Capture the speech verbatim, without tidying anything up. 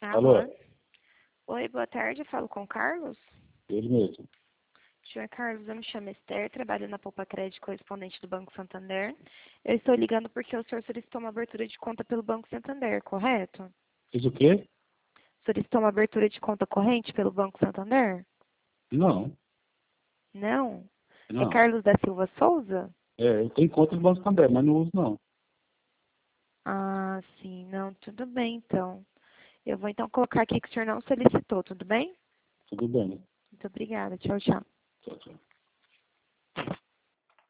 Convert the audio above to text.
Alô? Alô? Oi, boa tarde, eu falo com o Carlos? Ele mesmo. senhor Carlos, eu me chamo Esther, trabalho na Poupa Crédito, correspondente do Banco Santander. Eu estou ligando porque o senhor solicitou uma abertura de conta pelo Banco Santander, correto? Fiz o quê? Solicitou uma abertura de conta corrente pelo Banco Santander? Não, Não? É não. Carlos da Silva Souza? É, eu tenho conta no Banco Santander, mas não uso não. Ah, sim, não, tudo bem então. Eu vou então colocar aqui que o senhor não solicitou, tudo bem? Tudo bem. Muito obrigada, tchau, tchau. Tchau, tchau.